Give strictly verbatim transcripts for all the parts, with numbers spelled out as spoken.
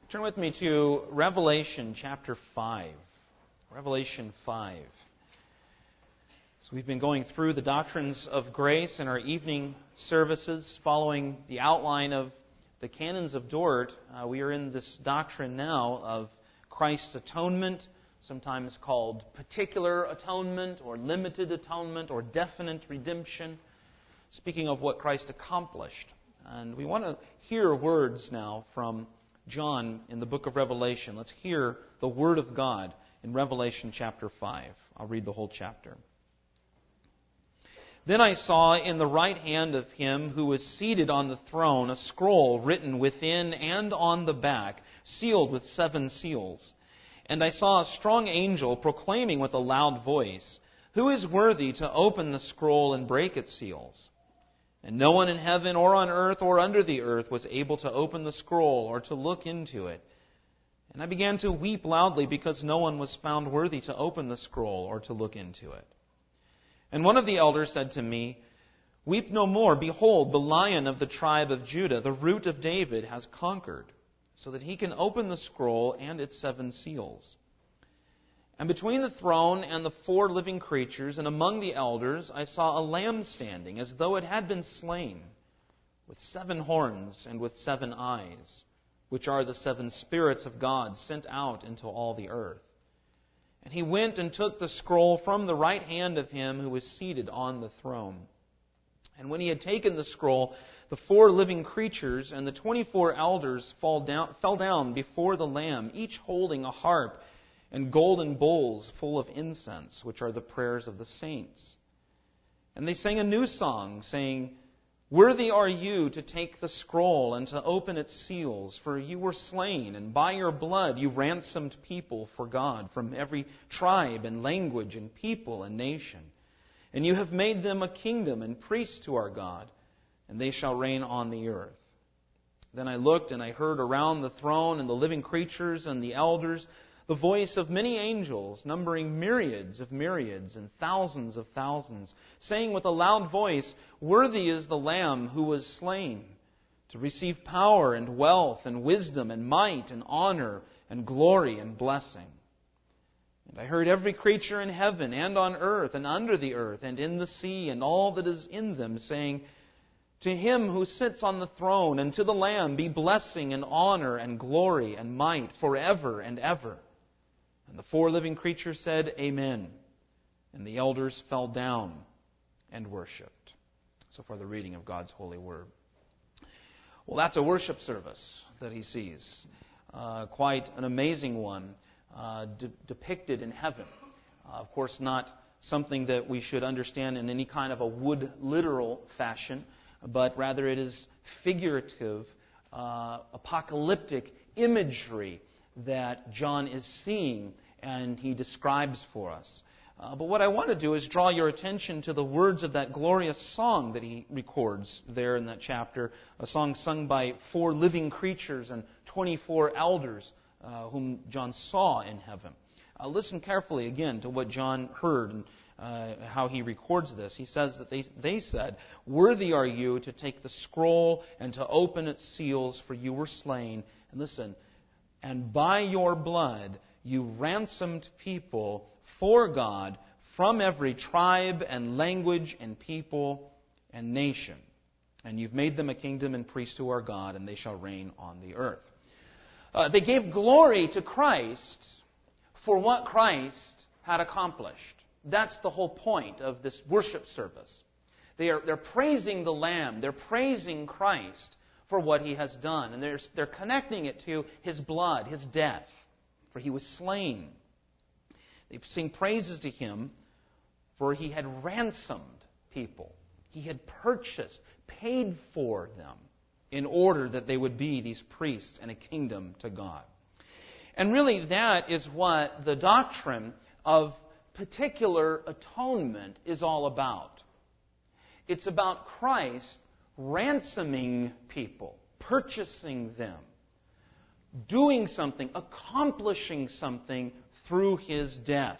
Turn with me to Revelation chapter five. Revelation five. So we've been going through the doctrines of grace in our evening services, following the outline of the canons of Dort. Uh, we are in this doctrine now of Christ's atonement, sometimes called particular atonement or limited atonement or definite redemption, speaking of what Christ accomplished. And we want to hear words now from John in the book of Revelation. Let's hear the Word of God in Revelation chapter five. I'll read the whole chapter. Then I saw in the right hand of him who was seated on the throne a scroll written within and on the back, sealed with seven seals. And I saw a strong angel proclaiming with a loud voice, "Who is worthy to open the scroll and break its seals?" And no one in heaven or on earth or under the earth was able to open the scroll or to look into it. And I began to weep loudly because no one was found worthy to open the scroll or to look into it. And one of the elders said to me, "Weep no more. Behold, the Lion of the tribe of Judah, the Root of David, has conquered, so that he can open the scroll and its seven seals." And between the throne and the four living creatures and among the elders, I saw a lamb standing, as though it had been slain, with seven horns and with seven eyes, which are the seven spirits of God sent out into all the earth. And he went and took the scroll from the right hand of him who was seated on the throne. And when he had taken the scroll, the four living creatures and the twenty-four elders fall down, fell down before the Lamb, each holding a harp and golden bowls full of incense, which are the prayers of the saints. And they sang a new song, saying, "Worthy are you to take the scroll and to open its seals, for you were slain, and by your blood you ransomed people for God from every tribe and language and people and nation. And you have made them a kingdom and priests to our God, and they shall reign on the earth." Then I looked, and I heard around the throne and the living creatures and the elders the voice of many angels, numbering myriads of myriads and thousands of thousands, saying with a loud voice, "Worthy is the Lamb who was slain, to receive power and wealth and wisdom and might and honor and glory and blessing." And I heard every creature in heaven and on earth and under the earth and in the sea and all that is in them, saying, "To him who sits on the throne and to the Lamb be blessing and honor and glory and might forever and ever." And the four living creatures said, "Amen." And the elders fell down and worshipped. So far the reading of God's holy word. Well, that's a worship service that he sees. Uh, quite an amazing one, uh, de- depicted in heaven. Uh, of course, not something that we should understand in any kind of a wood literal fashion, but rather it is figurative, uh, apocalyptic imagery that John is seeing and he describes for us. Uh, but what I want to do is draw your attention to the words of that glorious song that he records there in that chapter, a song sung by four living creatures and twenty-four elders uh, whom John saw in heaven. Uh, listen carefully again to what John heard and uh, how he records this. He says that they, they said, "Worthy are you to take the scroll and to open its seals, for you were slain." And listen, "And by your blood you ransomed people for God from every tribe and language and people and nation. And you've made them a kingdom and priests to our God, and they shall reign on the earth." Uh, they gave glory to Christ for what Christ had accomplished. That's the whole point of this worship service. They are, they're praising the Lamb. They're praising Christ for what He has done. And they're, they're connecting it to His blood, His death, for He was slain. They sing praises to Him for He had ransomed people. He had purchased, paid for them in order that they would be these priests and a kingdom to God. And really that is what the doctrine of particular atonement is all about. It's about Christ ransoming people, purchasing them, doing something, accomplishing something through His death.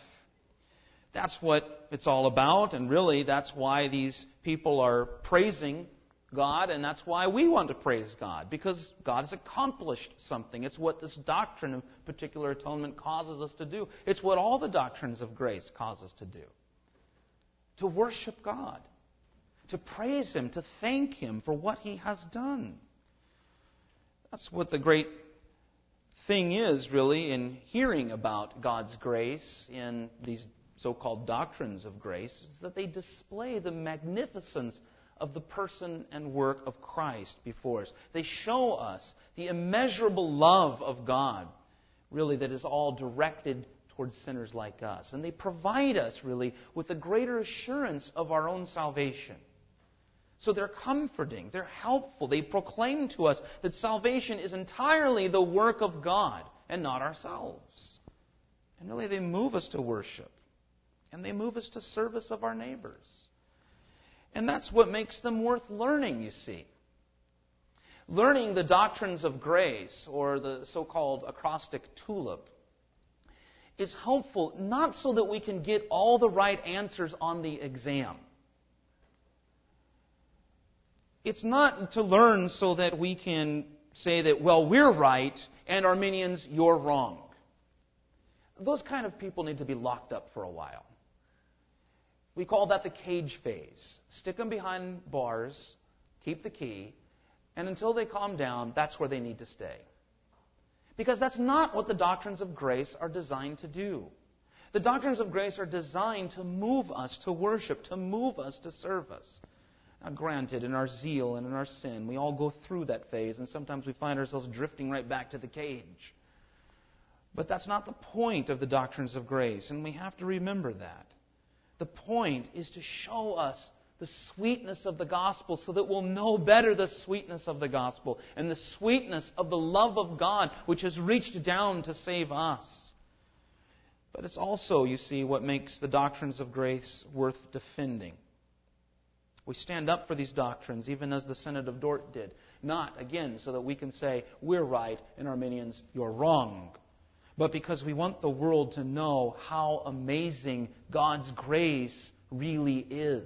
That's what it's all about, and really that's why these people are praising God, and that's why we want to praise God, because God has accomplished something. It's what this doctrine of particular atonement causes us to do. It's what all the doctrines of grace cause us to do. To worship God, to praise Him, to thank Him for what He has done. That's what the great thing is, really, in hearing about God's grace in these so-called doctrines of grace, is that they display the magnificence of the person and work of Christ before us. They show us the immeasurable love of God, really, that is all directed towards sinners like us. And they provide us, really, with a greater assurance of our own salvation. So they're comforting, they're helpful. They proclaim to us that salvation is entirely the work of God and not ourselves. And really, they move us to worship. And they move us to service of our neighbors. And that's what makes them worth learning, you see. Learning the doctrines of grace, or the so-called acrostic tulip, is helpful not so that we can get all the right answers on the exam. It's not to learn so that we can say that, well, we're right, and Arminians, you're wrong. Those kind of people need to be locked up for a while. We call that the cage phase. Stick them behind bars, keep the key, and until they calm down, that's where they need to stay. Because that's not what the doctrines of grace are designed to do. The doctrines of grace are designed to move us to worship, to move us to service. Now, granted, in our zeal and in our sin, we all go through that phase, and sometimes we find ourselves drifting right back to the cage. But that's not the point of the doctrines of grace, and we have to remember that. The point is to show us the sweetness of the gospel so that we'll know better the sweetness of the gospel and the sweetness of the love of God which has reached down to save us. But it's also, you see, what makes the doctrines of grace worth defending. We stand up for these doctrines even as the Synod of Dort did. Not, again, so that we can say, we're right and Arminians, you're wrong. But because we want the world to know how amazing God's grace really is.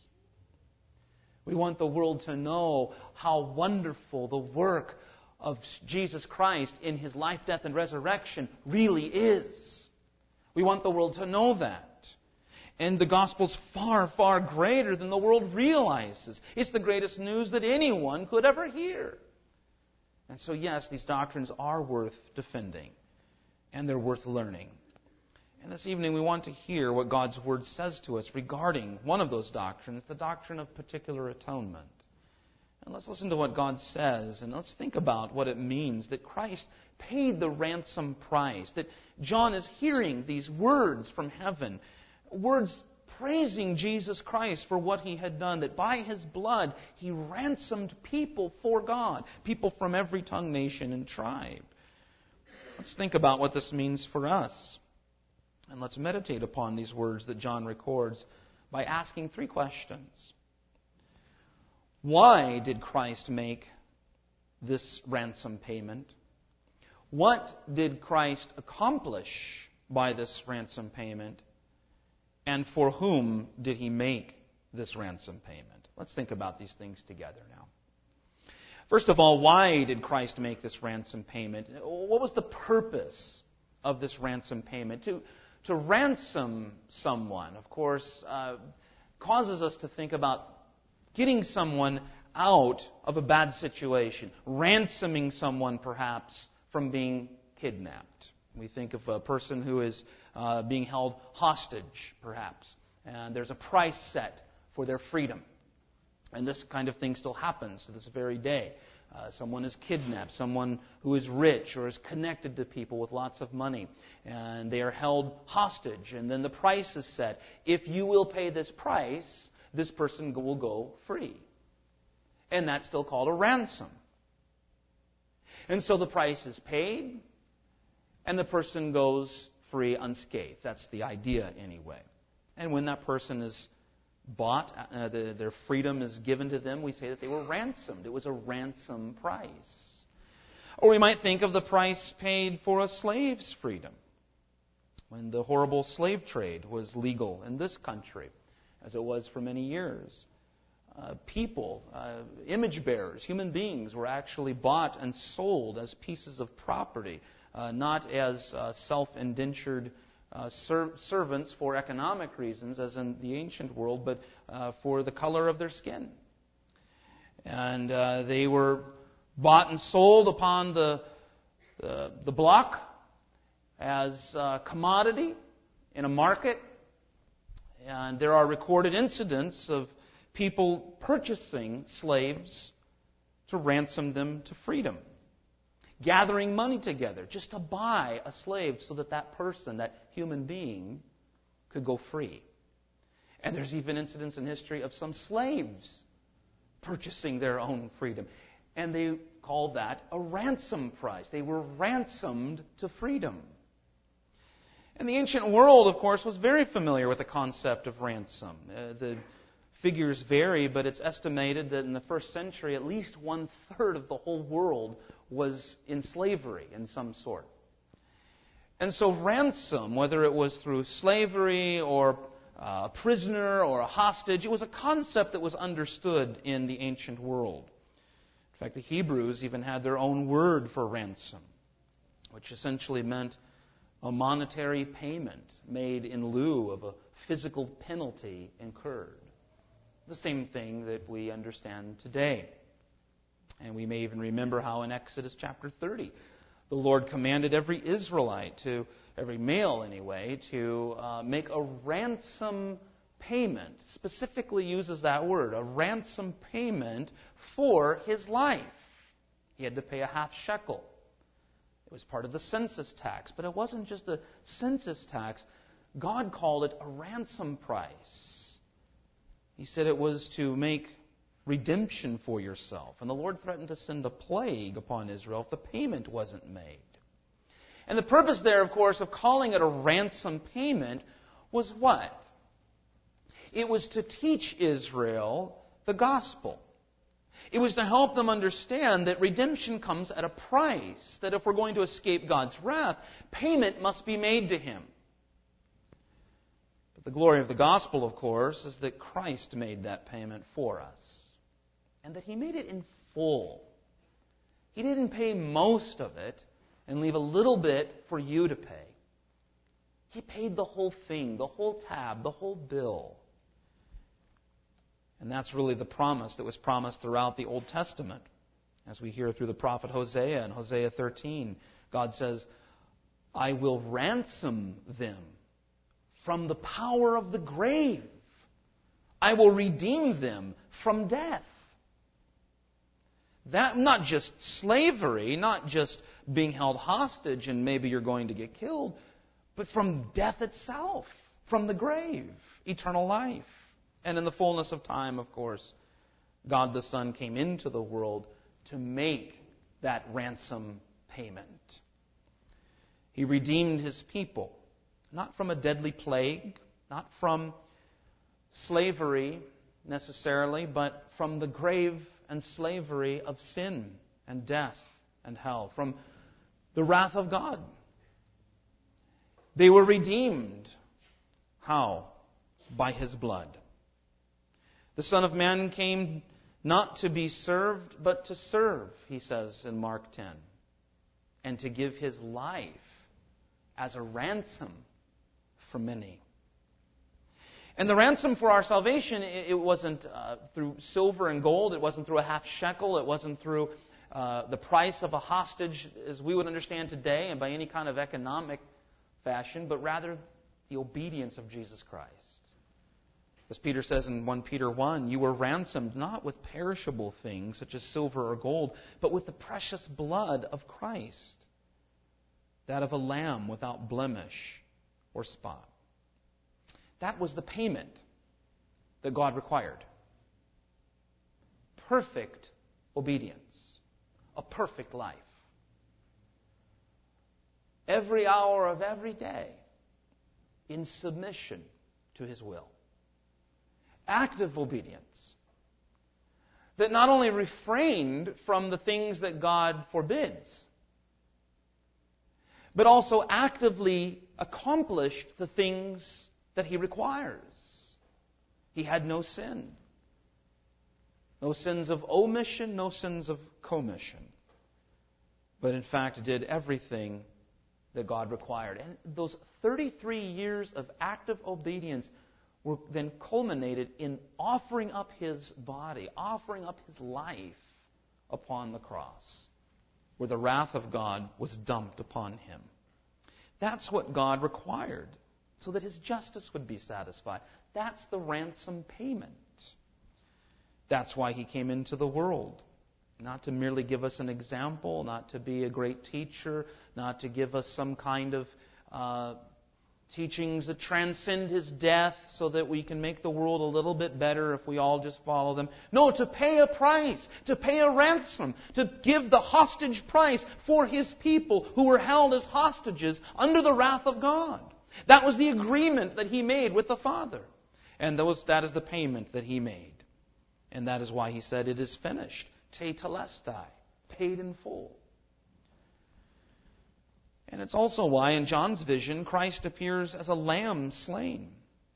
We want the world to know how wonderful the work of Jesus Christ in His life, death, and resurrection really is. We want the world to know that. And the gospel's far, far greater than the world realizes. It's the greatest news that anyone could ever hear. And so, yes, these doctrines are worth defending. And they're worth learning. And this evening we want to hear what God's Word says to us regarding one of those doctrines, the doctrine of particular atonement. And let's listen to what God says, and let's think about what it means that Christ paid the ransom price, that John is hearing these words from heaven, words praising Jesus Christ for what He had done, that by His blood He ransomed people for God, people from every tongue, nation, and tribe. Let's think about what this means for us. And let's meditate upon these words that John records by asking three questions. Why did Christ make this ransom payment? What did Christ accomplish by this ransom payment? And for whom did He make this ransom payment? Let's think about these things together now. First of all, why did Christ make this ransom payment? What was the purpose of this ransom payment? To, to ransom someone, of course, uh, causes us to think about getting someone out of a bad situation, ransoming someone perhaps from being kidnapped. We think of a person who is uh, being held hostage, perhaps, and there's a price set for their freedom. And this kind of thing still happens to this very day. Uh, someone is kidnapped, someone who is rich or is connected to people with lots of money, and they are held hostage, and then the price is set. If you will pay this price, this person will go free. And that's still called a ransom. And so the price is paid, and the person goes free unscathed. That's the idea anyway. And when that person is bought, uh, the, their freedom is given to them, we say that they were ransomed. It was a ransom price. Or we might think of the price paid for a slave's freedom, when the horrible slave trade was legal in this country, as it was for many years. uh, people, uh, image bearers, human beings, were actually bought and sold as pieces of property, uh, not as uh, self-indentured uh, ser- servants for economic reasons, as in the ancient world, but uh, for the color of their skin. And uh, they were bought and sold upon the uh, the block as a commodity in a market. And there are recorded incidents of people purchasing slaves to ransom them to freedom, gathering money together just to buy a slave so that that person, that human being, could go free. And there's even incidents in history of some slaves purchasing their own freedom. And they called that a ransom price. They were ransomed to freedom. And the ancient world, of course, was very familiar with the concept of ransom. Uh, the figures vary, but it's estimated that in the first century, at least one-third of the whole world was in slavery in some sort. And so ransom, whether it was through slavery or a prisoner or a hostage, it was a concept that was understood in the ancient world. In fact, the Hebrews even had their own word for ransom, which essentially meant a monetary payment made in lieu of a physical penalty incurred. The same thing that we understand today. And we may even remember how in Exodus chapter thirty, the Lord commanded every Israelite, to every male anyway, to uh, make a ransom payment. Specifically uses that word, a ransom payment for his life. He had to pay a half shekel. It was part of the census tax. But it wasn't just a census tax. God called it a ransom price. He said it was to make redemption for yourself. And the Lord threatened to send a plague upon Israel if the payment wasn't made. And the purpose there, of course, of calling it a ransom payment was what? It was to teach Israel the gospel. It was to help them understand that redemption comes at a price, that if we're going to escape God's wrath, payment must be made to Him. But the glory of the gospel, of course, is that Christ made that payment for us. And that He made it in full. He didn't pay most of it and leave a little bit for you to pay. He paid the whole thing, the whole tab, the whole bill. And that's really the promise that was promised throughout the Old Testament. As we hear through the prophet Hosea in Hosea thirteen, God says, I will ransom them from the power of the grave. I will redeem them from death. That, not just slavery, not just being held hostage and maybe you're going to get killed, but from death itself, from the grave, eternal life. And in the fullness of time, of course, God the Son came into the world to make that ransom payment. He redeemed His people, not from a deadly plague, not from slavery necessarily, but from the grave and slavery of sin and death and hell, from the wrath of God. They were redeemed. How? By His blood. The Son of Man came not to be served, but to serve, He says in Mark ten, and to give His life as a ransom for many. And the ransom for our salvation, it wasn't uh, through silver and gold. It wasn't through a half shekel. It wasn't through uh, the price of a hostage as we would understand today and by any kind of economic fashion, but rather the obedience of Jesus Christ. As Peter says in First Peter one, you were ransomed not with perishable things such as silver or gold, but with the precious blood of Christ, that of a lamb without blemish or spot. That was the payment that God required. Perfect obedience. A perfect life. Every hour of every day in submission to His will. Active obedience that not only refrained from the things that God forbids, but also actively accomplished the things that He requires. He had no sin. No sins of omission, no sins of commission. But in fact did everything that God required. And those thirty-three years of active obedience were then culminated in offering up His body, offering up His life upon the cross, where the wrath of God was dumped upon Him. That's what God required, so that His justice would be satisfied. That's the ransom payment. That's why He came into the world. Not to merely give us an example, not to be a great teacher, not to give us some kind of uh, teachings that transcend His death so that we can make the world a little bit better if we all just follow them. No, to pay a price, to pay a ransom, to give the hostage price for His people who were held as hostages under the wrath of God. That was the agreement that He made with the Father. And those, that is the payment that He made. And that is why He said, "It is finished." Tetelestai, paid in full. And it's also why in John's vision Christ appears as a lamb slain.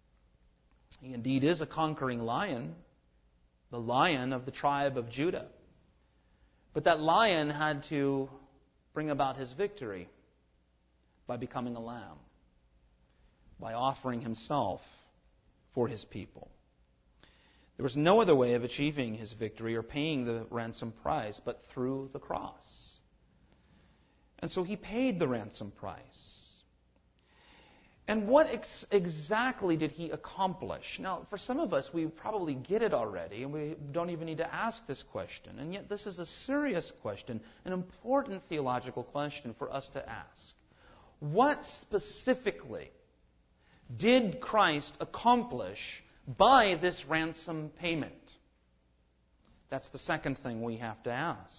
He indeed is a conquering lion, the lion of the tribe of Judah. But that lion had to bring about his victory by becoming a lamb, by offering himself for his people. There was no other way of achieving his victory or paying the ransom price but through the cross. And so He paid the ransom price. And what ex- exactly did He accomplish? Now, for some of us, we probably get it already, and we don't even need to ask this question. And yet this is a serious question, an important theological question for us to ask. What specifically did Christ accomplish by this ransom payment? That's the second thing we have to ask.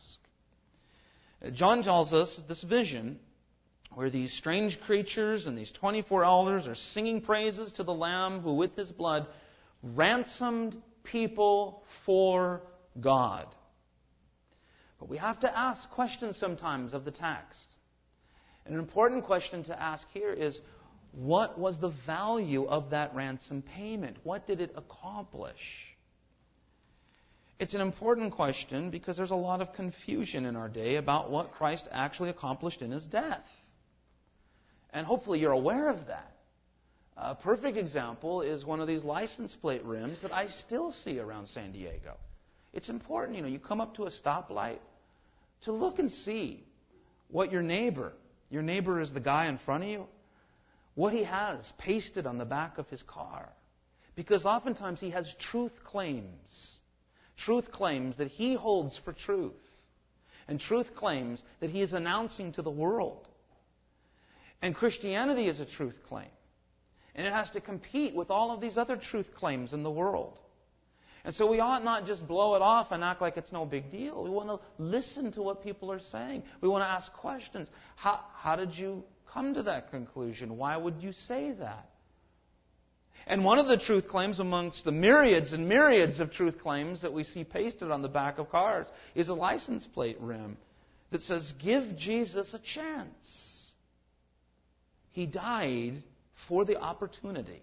John tells us this vision where these strange creatures and these twenty-four elders are singing praises to the Lamb who with His blood ransomed people for God. But we have to ask questions sometimes of the text. And an important question to ask here is, what was the value of that ransom payment? What did it accomplish? It's an important question because there's a lot of confusion in our day about what Christ actually accomplished in His death. And hopefully you're aware of that. A perfect example is one of these license plate rims that I still see around San Diego. It's important, you know, you come up to a stoplight to look and see what your neighbor, your neighbor is the guy in front of you, what he has pasted on the back of his car. Because oftentimes he has truth claims. Truth claims that he holds for truth. And truth claims that he is announcing to the world. And Christianity is a truth claim. And it has to compete with all of these other truth claims in the world. And so we ought not just blow it off and act like it's no big deal. We want to listen to what people are saying. We want to ask questions. How, how did you come to that conclusion? Why would you say that? And one of the truth claims amongst the myriads and myriads of truth claims that we see pasted on the back of cars is a license plate rim that says, "Give Jesus a chance. He died for the opportunity."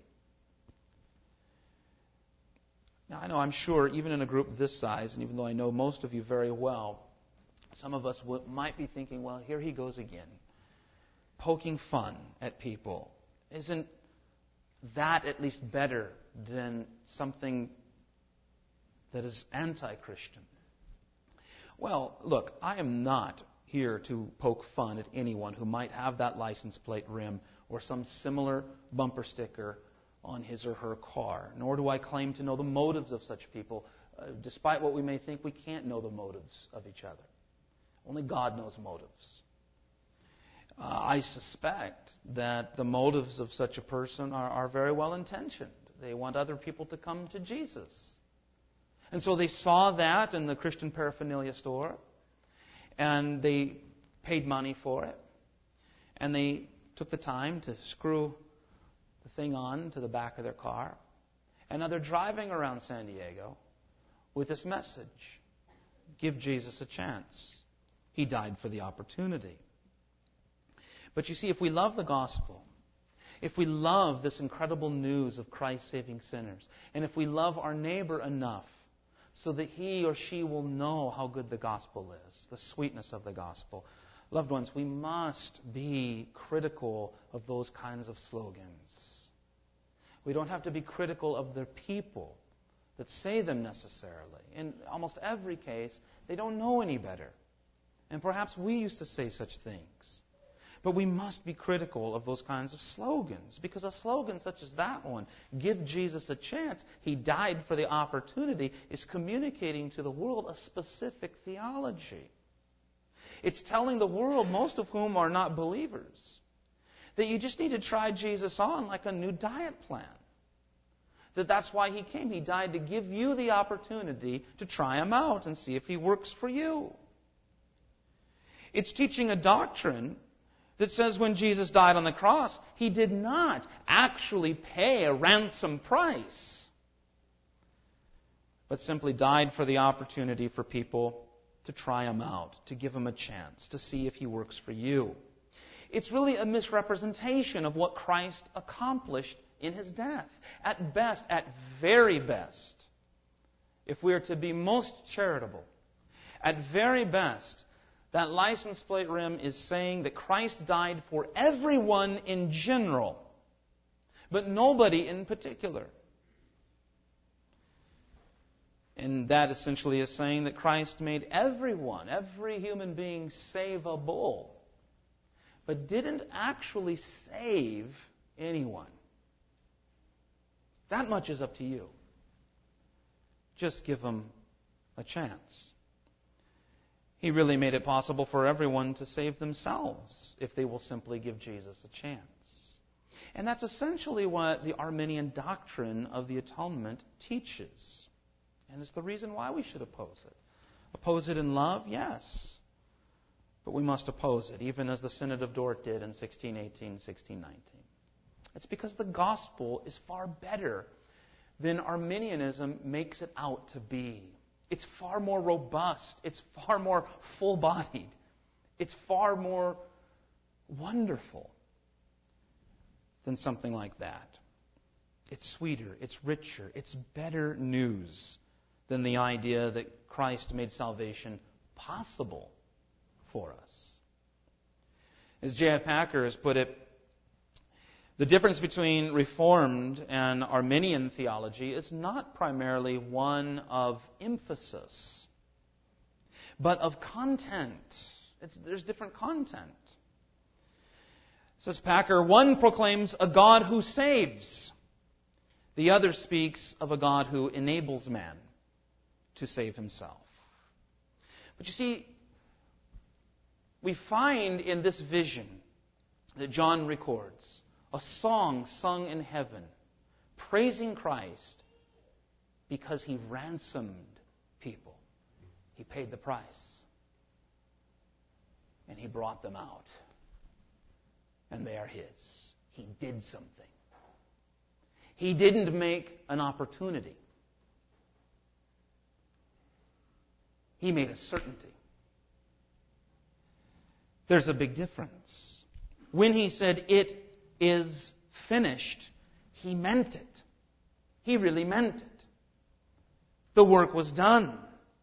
Now, I know, I'm sure, even in a group this size, and even though I know most of you very well, some of us w- might be thinking, well, here he goes again, poking fun at people. Isn't that at least better than something that is anti-Christian? Well, look, I am not here to poke fun at anyone who might have that license plate rim or some similar bumper sticker on his or her car. Nor do I claim to know the motives of such people. Uh, despite what we may think, we can't know the motives of each other. Only God knows motives. Uh, I suspect that the motives of such a person are, are very well intentioned. They want other people to come to Jesus. And so they saw that in the Christian paraphernalia store, and they paid money for it, and they took the time to screw the thing on to the back of their car. And now they're driving around San Diego with this message: give Jesus a chance. He died for the opportunity. But you see, if we love the gospel, if we love this incredible news of Christ saving sinners, and if we love our neighbor enough so that he or she will know how good the gospel is, the sweetness of the gospel. Loved ones, we must be critical of those kinds of slogans. We don't have to be critical of the people that say them necessarily. In almost every case, they don't know any better. And perhaps we used to say such things. But we must be critical of those kinds of slogans, because a slogan such as that one, "Give Jesus a chance, He died for the opportunity," is communicating to the world a specific theology. It's telling the world, most of whom are not believers, that you just need to try Jesus on like a new diet plan. That that's why He came. He died to give you the opportunity to try Him out and see if He works for you. It's teaching a doctrine that says when Jesus died on the cross, He did not actually pay a ransom price, but simply died for the opportunity for people to try Him out, to give Him a chance, to see if He works for you. It's really a misrepresentation of what Christ accomplished in His death. At best, at very best, if we are to be most charitable, at very best, that license plate rim is saying that Christ died for everyone in general, but nobody in particular. And that essentially is saying that Christ made everyone, every human being, savable, but didn't actually save anyone. That much is up to you. Just give them a chance. He really made it possible for everyone to save themselves if they will simply give Jesus a chance. And that's essentially what the Arminian doctrine of the atonement teaches. And it's the reason why we should oppose it. Oppose it in love? Yes. But we must oppose it, even as the Synod of Dort did in sixteen eighteen, sixteen nineteen. It's because the gospel is far better than Arminianism makes it out to be. It's far more robust. It's far more full-bodied. It's far more wonderful than something like that. It's sweeter. It's richer. It's better news than the idea that Christ made salvation possible for us. As J I Packer has put it, the difference between Reformed and Arminian theology is not primarily one of emphasis, but of content. It's, there's different content. Says Packer, one proclaims a God who saves. The other speaks of a God who enables man to save himself. But you see, we find in this vision that John records a song sung in heaven, praising Christ because He ransomed people. He paid the price. And He brought them out. And they are His. He did something. He didn't make an opportunity. He made a certainty. There's a big difference. When He said, "It is finished," He meant it. He really meant it. The work was done.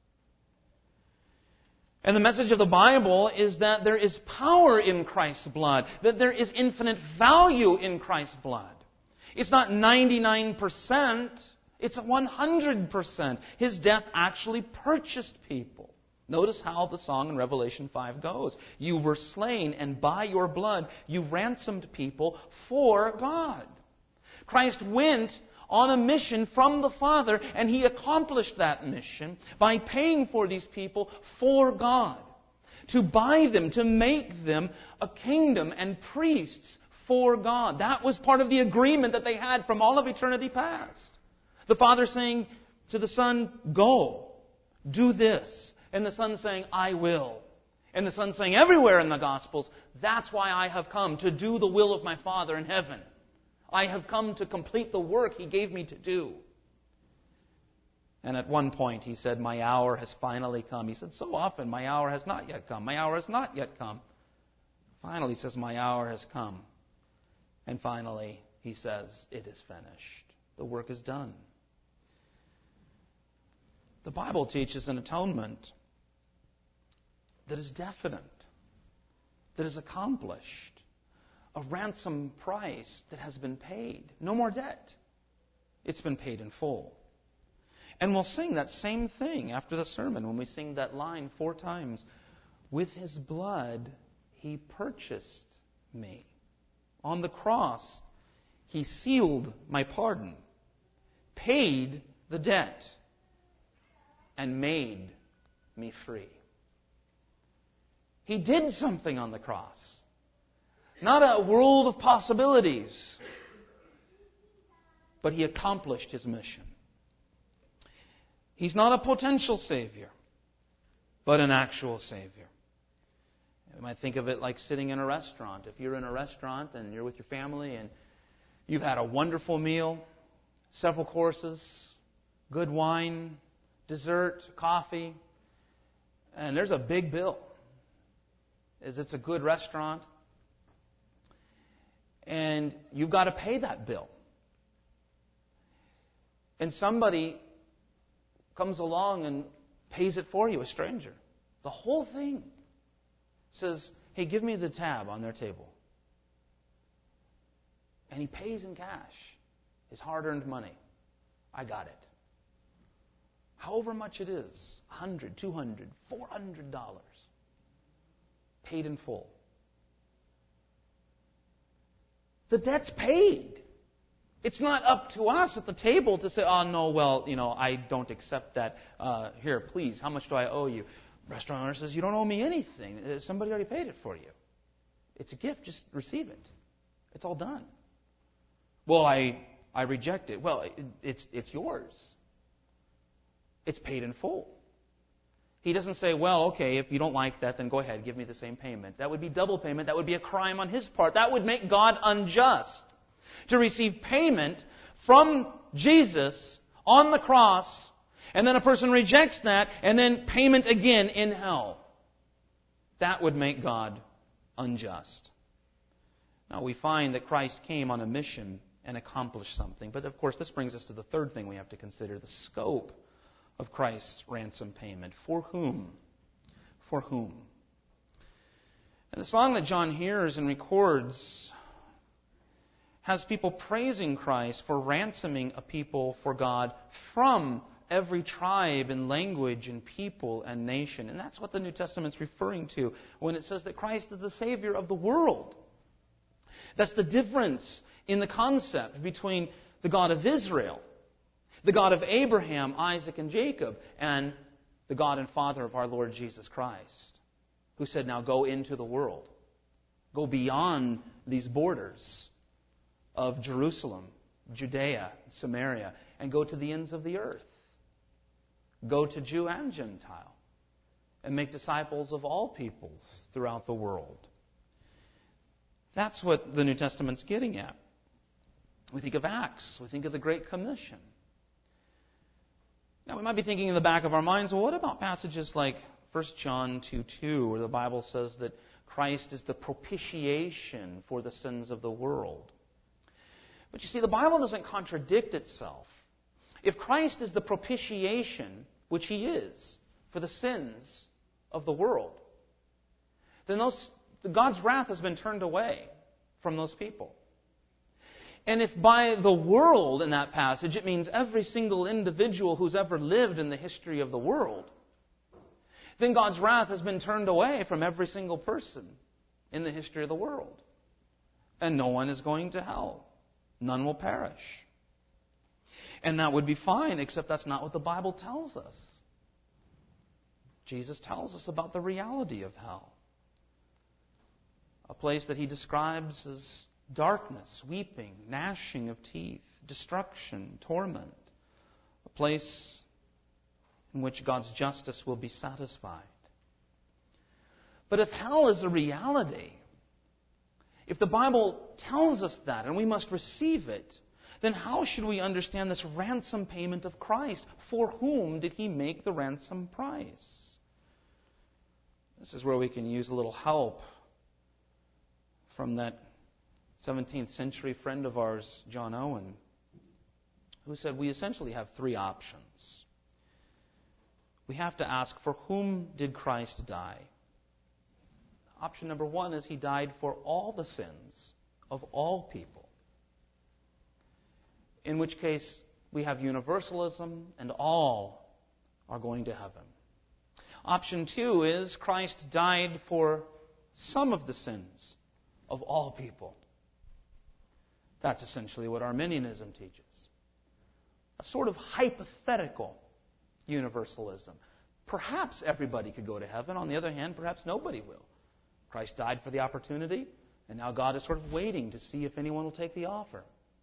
And the message of the Bible is that there is power in Christ's blood, that there is infinite value in Christ's blood. It's not ninety-nine percent, it's one hundred percent. His death actually purchased people. Notice how the song in Revelation five goes. You were slain, and by your blood you ransomed people for God. Christ went on a mission from the Father, and He accomplished that mission by paying for these people for God. To buy them, to make them a kingdom and priests for God. That was part of the agreement that they had from all of eternity past. The Father saying to the Son, "Go, do this." And the Son saying, "I will." And the Son saying everywhere in the Gospels, "That's why I have come, to do the will of my Father in heaven. I have come to complete the work He gave me to do." And at one point He said, "My hour has finally come." He said so often, "My hour has not yet come. My hour has not yet come." Finally He says, "My hour has come." And finally He says, "It is finished." The work is done. The Bible teaches an atonement that is definite, that is accomplished, a ransom price that has been paid. No more debt. It's been paid in full. And we'll sing that same thing after the sermon when we sing that line four times. With His blood, He purchased me. On the cross, He sealed my pardon, paid the debt, and made me free. He did something on the cross. Not a world of possibilities, but He accomplished His mission. He's not a potential Savior, but an actual Savior. You might think of it like sitting in a restaurant. If you're in a restaurant and you're with your family and you've had a wonderful meal, several courses, good wine, dessert, coffee, and there's a big bill. Is it's a good restaurant, and you've got to pay that bill. And somebody comes along and pays it for you, a stranger. The whole thing says, hey, give me the tab on their table. And he pays in cash, his hard-earned money. I got it. However much it is, one hundred dollars, two hundred dollars, four hundred dollars. Paid in full. The debt's paid. It's not up to us at the table to say, oh, no, well, you know, I don't accept that. Uh, here, please, how much do I owe you? Restaurant owner says, you don't owe me anything. Somebody already paid it for you. It's a gift. Just receive it. It's all done. Well, I I reject it. Well, it, it's it's yours. It's paid in full. He doesn't say, well, okay, if you don't like that, then go ahead, give me the same payment. That would be double payment. That would be a crime on his part. That would make God unjust. To receive payment from Jesus on the cross, and then a person rejects that, and then payment again in hell. That would make God unjust. Now, we find that Christ came on a mission and accomplished something. But, of course, this brings us to the third thing we have to consider, the scope of Christ's ransom payment. For whom? For whom? And the song that John hears and records has people praising Christ for ransoming a people for God from every tribe and language and people and nation. And that's what the New Testament's referring to when it says that Christ is the Savior of the world. That's the difference in the concept between the God of Israel, the God of Abraham, Isaac, and Jacob, and the God and Father of our Lord Jesus Christ, who said, now go into the world. Go beyond these borders of Jerusalem, Judea, Samaria, and go to the ends of the earth. Go to Jew and Gentile, and make disciples of all peoples throughout the world. That's what the New Testament's getting at. We think of Acts. We think of the Great Commission. Now, we might be thinking in the back of our minds, well, what about passages like First John two two, where the Bible says that Christ is the propitiation for the sins of the world? But you see, the Bible doesn't contradict itself. If Christ is the propitiation, which He is, for the sins of the world, then those, God's wrath has been turned away from those people. And if by the world in that passage it means every single individual who's ever lived in the history of the world, then God's wrath has been turned away from every single person in the history of the world. And no one is going to hell. None will perish. And that would be fine, except that's not what the Bible tells us. Jesus tells us about the reality of hell. A place that He describes as darkness, weeping, gnashing of teeth, destruction, torment. A place in which God's justice will be satisfied. But if hell is a reality, if the Bible tells us that and we must receive it, then how should we understand this ransom payment of Christ? For whom did He make the ransom price? This is where we can use a little help from that seventeenth century friend of ours, John Owen, who said we essentially have three options. we have to ask, for whom did Christ die? Option number one is He died for all the sins of all people. In which case, we have universalism and all are going to heaven. Option two is Christ died for some of the sins of all people. That's essentially what Arminianism teaches. A sort of hypothetical universalism. Perhaps everybody could go to heaven. On the other hand, perhaps nobody will. Christ died for the opportunity, and now God is sort of waiting to see if anyone will take the offer.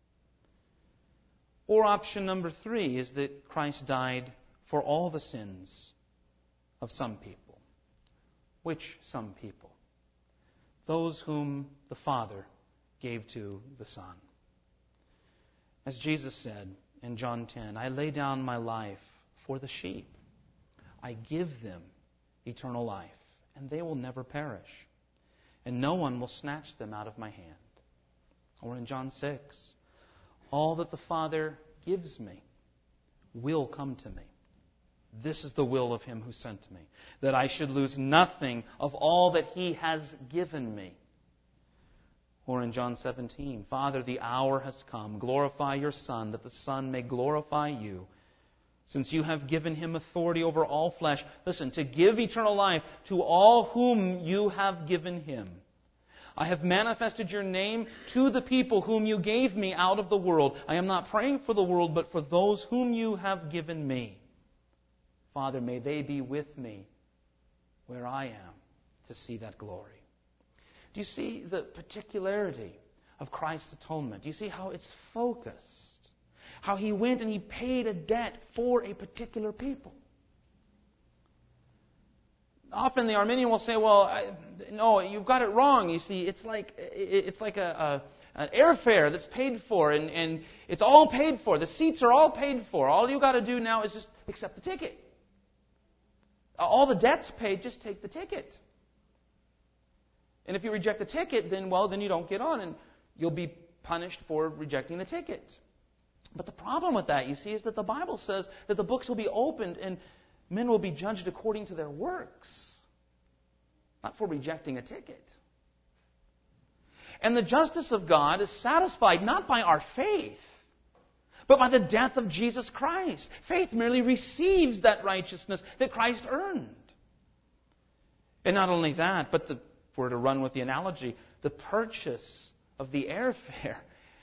Or option number three is that Christ died for all the sins of some people. Which some people? Those whom the Father gave to the Son. As Jesus said in John ten, I lay down my life for the sheep. I give them eternal life, and they will never perish, and no one will snatch them out of my hand. Or in John six, all that the Father gives me will come to me. This is the will of Him who sent me, that I should lose nothing of all that He has given me. Or in John seventeen, Father, the hour has come. Glorify your Son, that the Son may glorify you, since you have given Him authority over all flesh. Listen, to give eternal life to all whom you have given Him. I have manifested your name to the people whom you gave me out of the world. I am not praying for the world, but for those whom you have given me. Father, may they be with me where I am to see that glory. Do you see the particularity of Christ's atonement? Do you see how it's focused? How He went and He paid a debt for a particular people. Often the Arminian will say, well, I, no, you've got it wrong. You see, it's like it's like a, a an airfare that's paid for, and, and it's all paid for. The seats are all paid for. All you've got to do now is just accept the ticket. All the debt's paid, just take the ticket. And if you reject the ticket, then, well, then you don't get on, and you'll be punished for rejecting the ticket. But the problem with that, you see, is that the Bible says that the books will be opened and men will be judged according to their works, not for rejecting a ticket. And the justice of God is satisfied not by our faith, but by the death of Jesus Christ. Faith merely receives that righteousness that Christ earned. And not only that, but the, if we're to run with the analogy, the purchase of the airfare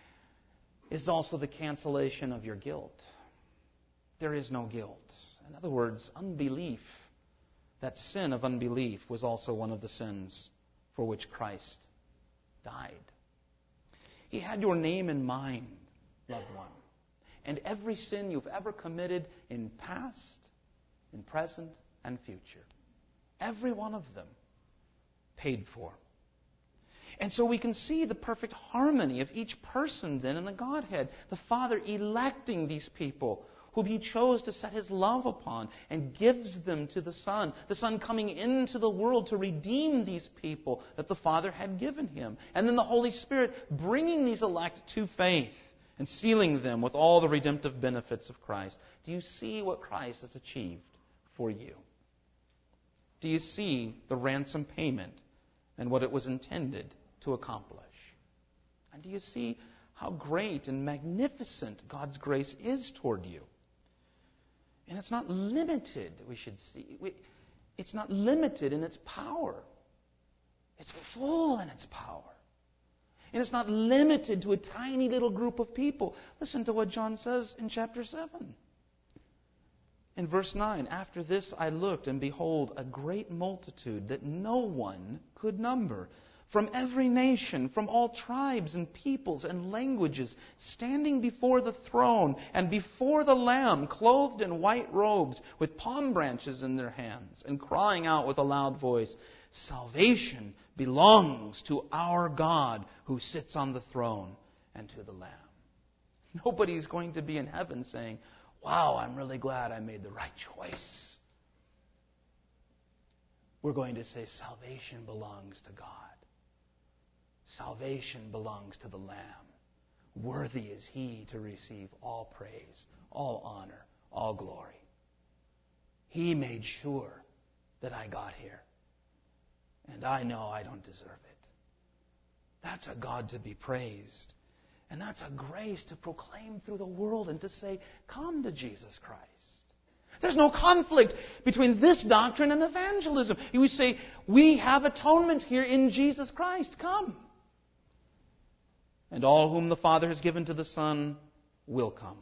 is also the cancellation of your guilt. There is no guilt. In other words, unbelief, that sin of unbelief, was also one of the sins for which Christ died. He had your name in mind, loved one. And every sin you've ever committed in past, in present, and future. Every one of them paid for. And so we can see the perfect harmony of each person then in the Godhead. The Father electing these people whom He chose to set His love upon and gives them to the Son. The Son coming into the world to redeem these people that the Father had given Him. And then the Holy Spirit bringing these elect to faith and sealing them with all the redemptive benefits of Christ. Do you see what Christ has achieved for you? Do you see the ransom payment and what it was intended to accomplish? And do you see how great and magnificent God's grace is toward you? And it's not limited, we should see. It's not limited in its power. It's full in its power. And it's not limited to a tiny little group of people. Listen to what John says in chapter seven. In verse nine, after this I looked, and behold, a great multitude that no one could number, from every nation, from all tribes and peoples and languages, standing before the throne and before the Lamb, clothed in white robes, with palm branches in their hands, and crying out with a loud voice, Salvation belongs to our God who sits on the throne and to the Lamb. Nobody's going to be in heaven saying, wow, I'm really glad I made the right choice. We're going to say salvation belongs to God. Salvation belongs to the Lamb. Worthy is He to receive all praise, all honor, all glory. He made sure that I got here. And I know I don't deserve it. That's a God to be praised. And that's a grace to proclaim through the world and to say, come to Jesus Christ. There's no conflict between this doctrine and evangelism. You say, we have atonement here in Jesus Christ. Come. And all whom the Father has given to the Son will come.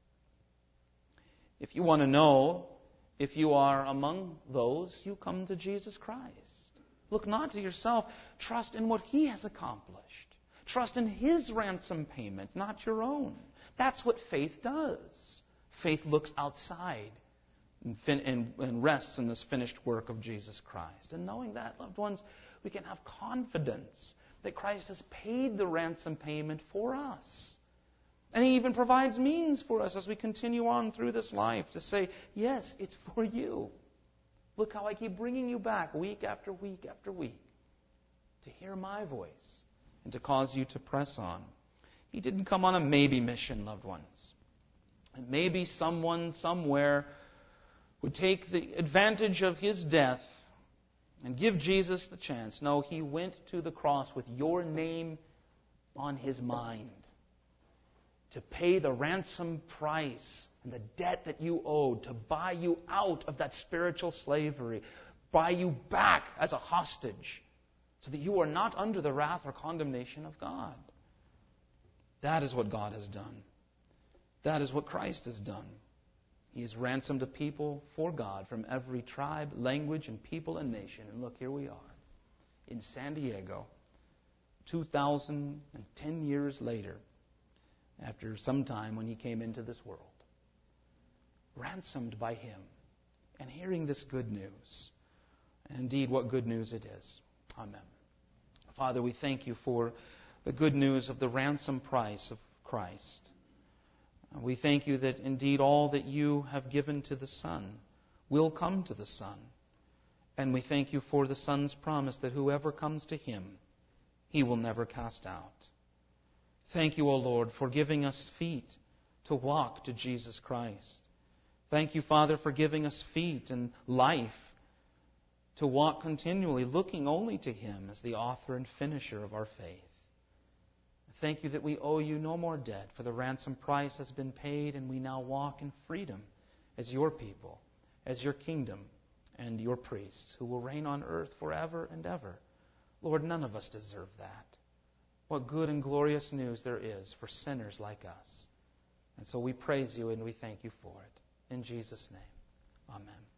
If you want to know if you are among those, you come to Jesus Christ. Look not to yourself. Trust in what He has accomplished. Trust in His ransom payment, not your own. That's what faith does. Faith looks outside and, fin- and, and rests in this finished work of Jesus Christ. And knowing that, loved ones, we can have confidence that Christ has paid the ransom payment for us. And He even provides means for us as we continue on through this life to say, yes, it's for you. Look how I keep bringing you back week after week after week to hear my voice and to cause you to press on. He didn't come on a maybe mission, loved ones. And maybe someone somewhere would take the advantage of His death and give Jesus the chance. No, He went to the cross with your name on His mind to pay the ransom price and the debt that you owed, to buy you out of that spiritual slavery, buy you back as a hostage, so that you are not under the wrath or condemnation of God. That is what God has done. That is what Christ has done. He has ransomed a people for God from every tribe, language, and people and nation. And look, here we are in San Diego, two thousand ten years later, after some time when He came into this world, ransomed by Him, and hearing this good news. And indeed, what good news it is. Amen. Father, we thank You for the good news of the ransom price of Christ. We thank You that indeed all that You have given to the Son will come to the Son. And we thank You for the Son's promise that whoever comes to Him, He will never cast out. Thank You, O Lord, for giving us feet to walk to Jesus Christ. Thank You, Father, for giving us feet and life to walk continually, looking only to Him as the author and finisher of our faith. Thank You that we owe You no more debt, for the ransom price has been paid, and we now walk in freedom as Your people, as Your kingdom, and Your priests, who will reign on earth forever and ever. Lord, none of us deserve that. What good and glorious news there is for sinners like us. And so we praise You and we thank You for it. In Jesus' name, amen.